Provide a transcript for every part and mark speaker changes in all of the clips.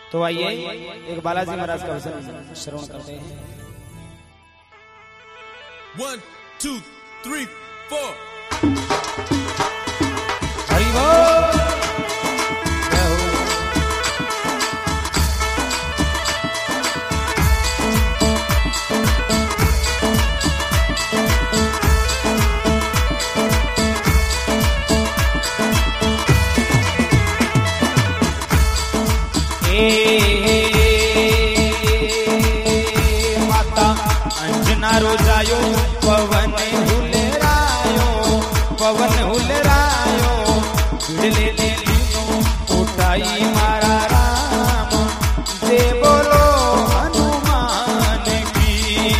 Speaker 1: तो आइए एक बालाजी महाराज का वचन श्रवण करते हैं।
Speaker 2: 1 2 3 4
Speaker 1: हरि बोल। माता अंजना रोजायो पवन हुलरायो, पवन हुलरायो, भिड़ले ले लीनो उठाई मारा राम, दे बोलो हनुमान की।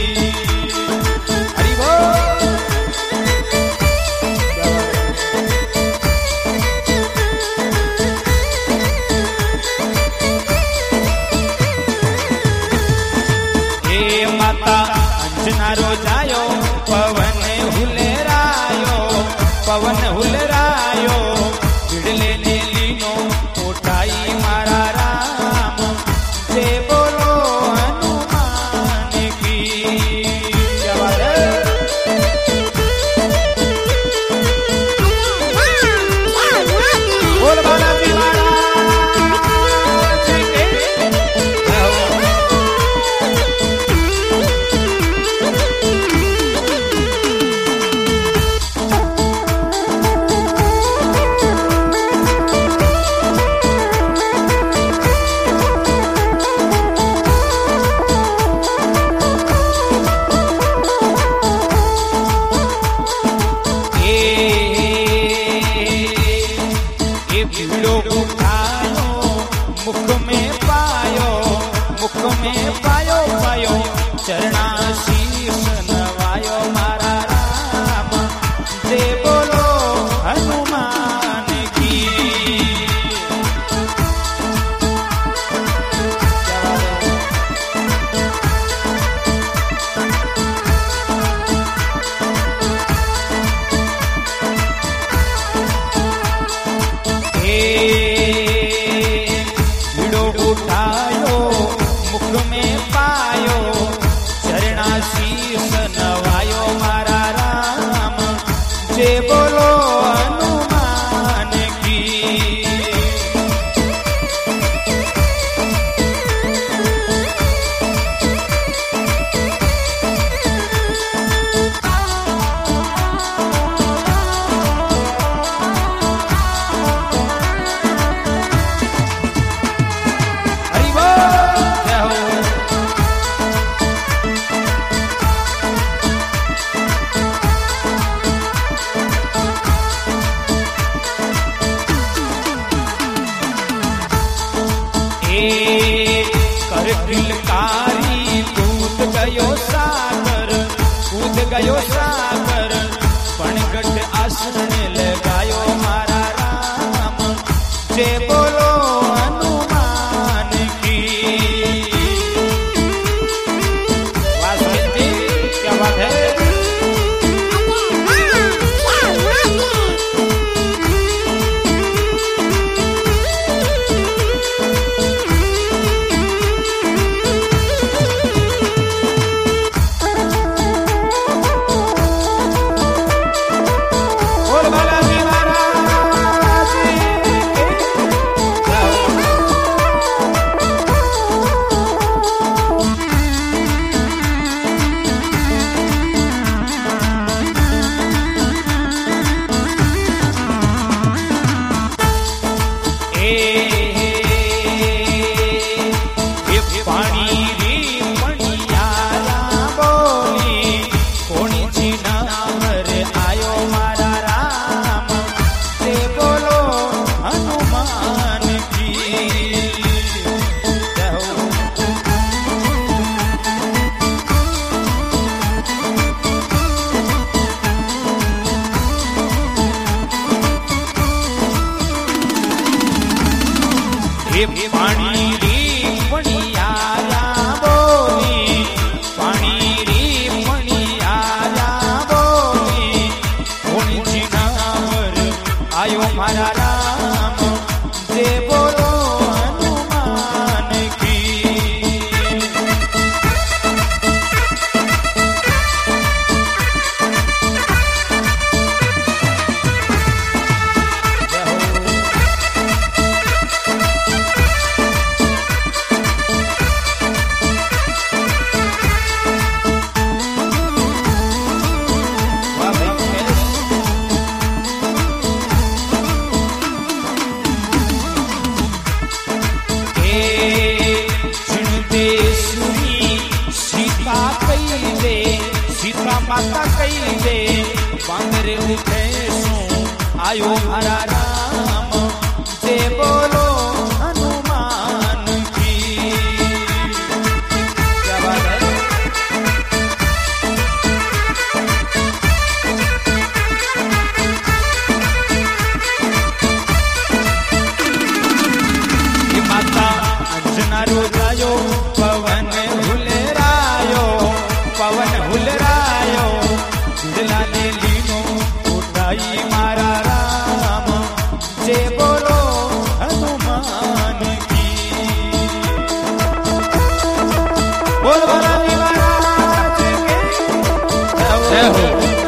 Speaker 1: हरि बोल। माता अंजना रोजायो पवन हुलरायो, पवन हुलरायो, भिड़ले ले लीनो उठाई मारा राम, दे बोलो हनुमान की। क्या बात है? बोल बालाजी महाराज की। पायो चरणा शीश नवायो मारा राम, दे बोलो हनुमान की। भिड़ो उठायो मुख में पायो, चरणा शीश नवायो मारा राम, जे बोलो हनुमान की। हरि बोल। जय हो। कर किलकारी कूद गयो सागर, कूद गयो सागर, पणगट आसन लगायो मारा राम, जे बोलो हनुमान की। वाह जी, क्या बात है? पानी री पणियारा बोली, पानी री पणियारा बोली, कोणी जीनावर आयो मारा राम, जे बोलो हनुमान माता कई दे बांदरे उठे सो आयो मारा राम जे बोलो हनुमान की। क्या बात है। माता अंजना रोजायो पवन हुलरायो पवन हुलरायो झूला ने लीनो उठाई मारा राम जे बोलो हनुमान की। बोल बोला महाराज के जय हो।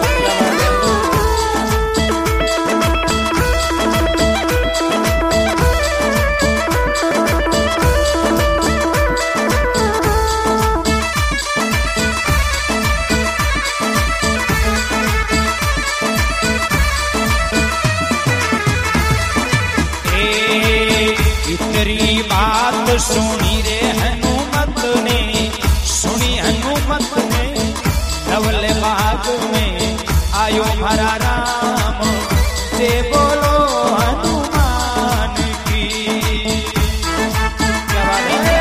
Speaker 1: तेरी बात सुनी रे हनुमत ने सुनी हनुमत ने धवल बाग में आयो हरा राम जे बोलो हनुमान की। क्या बात है।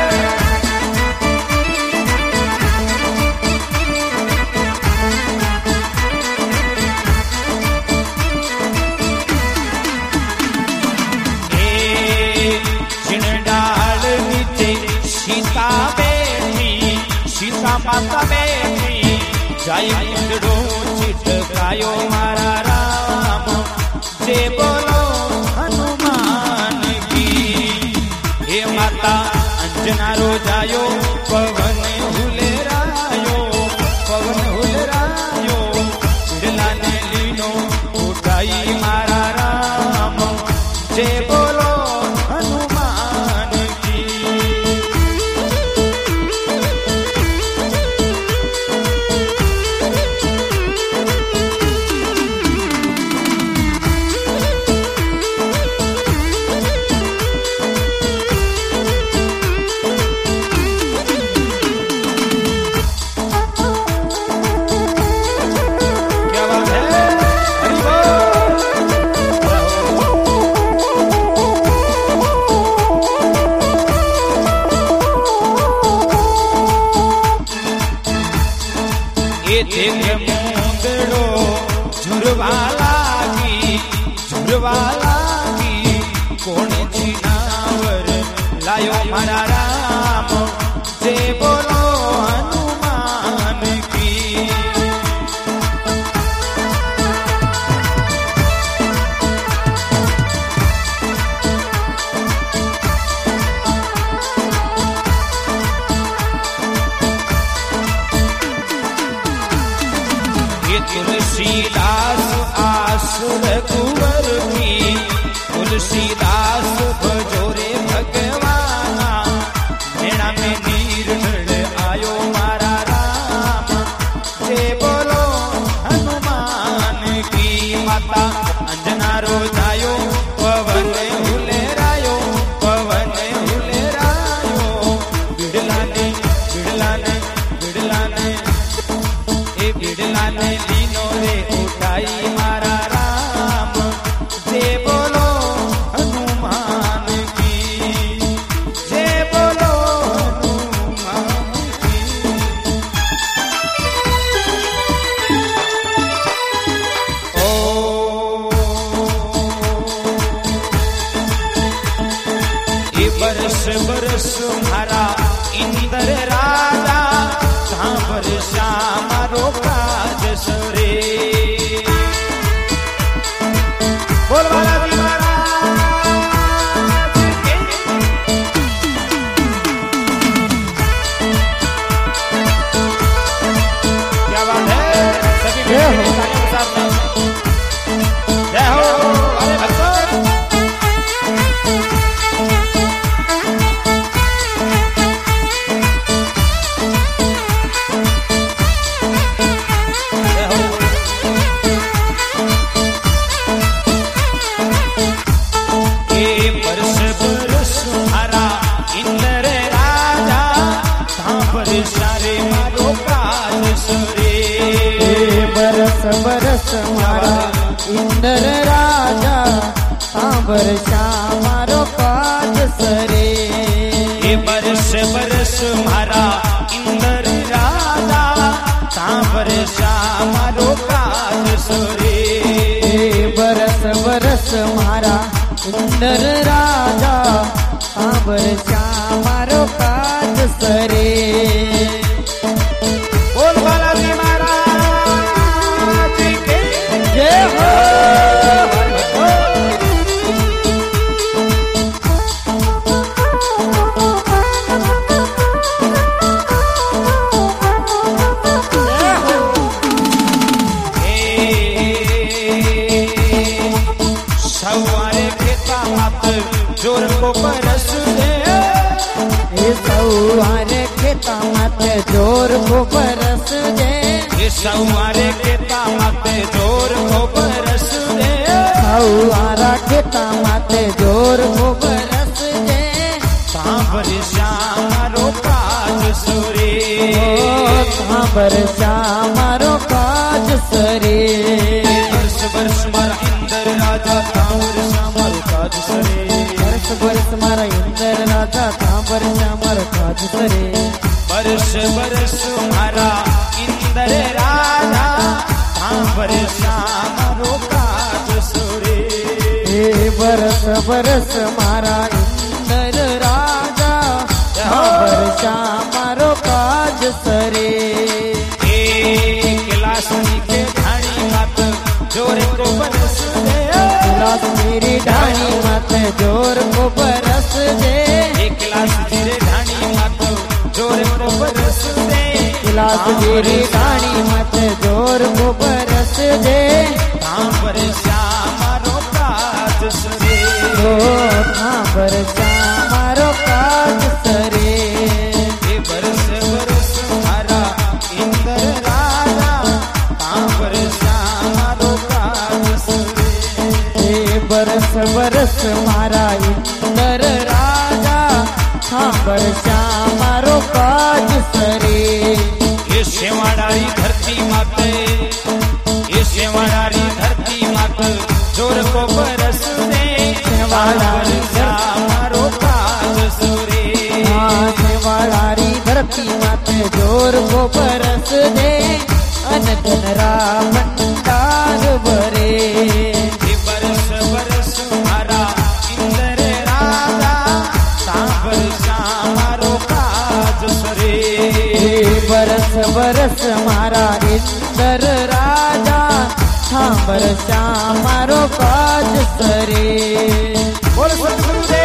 Speaker 1: सीता बैठी सीता माता बैठी जाय इंद्रो चितकायो मारा राम जे बोलो हनुमान की। हे माता अंजना रोजायो पवन हुलरायो पवन हुलरायो बिरला ने लीनो उठाई मारा राम जे बोलो हनुमान की। मुंदड़ो झुरवाला की कौन छिनावर लायो मारा राम जे बोलो हनुमान की। तुलसीदास आसुर कुंवर की तुलसीदास भजोरे भगवाना मेरा में नीर आयो मारा राम जे बोलो हनुमान की। माता अंजना रोजायो पवन हुलरायो पवन हुलरायो बिड़ला ने बिड़ला ने बिड़ला ने ए बिड़ला ने लीनो रे उठाई मारा राम जे बोलो हनुमान की। जे बोलो हनुमान की। ओ ये बरस बरस मारा इंदर राजा कहाँ बरसा मारो काज सरे। बोल बालाजी महाराज के। क्या बात है। सभी के साथ में जय हो। अरे भक्तों जय हो।
Speaker 3: बरस मारा इंदर राजा सांबर श्यामारो काज सरे
Speaker 1: बरस बरस मारा इंदर राजा सांबर श्यामारो काज सरे
Speaker 3: बरस बरस मारा इंदर राजा सांबर श्यामारो काज सरे
Speaker 1: बोल बालाजी महाराज की
Speaker 3: जय हो
Speaker 1: सवारे खेता मत जोर को बरस दे
Speaker 3: सवारे खेता मत जोर को बरस दे
Speaker 1: सवारे खेता मत जोर को बरस दे
Speaker 3: सवारा खेता मत जोर को बरस दे
Speaker 1: सांबर श्यामारो काज सरे
Speaker 3: सांबर श्यामारो काज सरे
Speaker 1: वर्ष वर्ष मारा इंदर राजा सांबर श्यामारो काज सरे
Speaker 3: वर्ष वर्ष मारा इंदर राजा सांबर श्यामारो काज सरे
Speaker 1: वर्ष वर्ष मारा इंदर राजा सांबर श्यामारो काज सरे
Speaker 3: बरस बरस मारा इंदर राजा सांबर श्यामारो काज सरे
Speaker 1: गिलास के ढाणी मत जोर को बरस दे
Speaker 3: गिलास मेरी ढाणी मत जोर को बरस दे
Speaker 1: गिलास मेरे ढाणी मत जोर को बरस दे
Speaker 3: गिलास मेरी ढाणी मत जोर को बरस दे
Speaker 1: सांबर श्यामारो काज सरे
Speaker 3: सांबर श्यामारो काज सरे
Speaker 1: बरस बरस मारा इंदर राजा सांबर श्यामारो काज सरे
Speaker 3: बरस बरस मारा इंदर राजा सांबर श्यामारो काज सरे
Speaker 1: ये शेवाड़ारी धरती माते ये शेवाड़ारी धरती मात जोर को बरस दे
Speaker 3: शेवाड़ारी
Speaker 1: श्यामारो काज सरे
Speaker 3: शेवाड़ारी धरती मत जोर को बरस दे अन धन रा भंडार भरे
Speaker 1: बरस बरस मारा इंदर राजा सांबर श्यामारो काज सरे
Speaker 3: बरस बरस मारा इंदर राजा सांबर श्यामारो काज सरे
Speaker 1: बोल सतगुरुदेव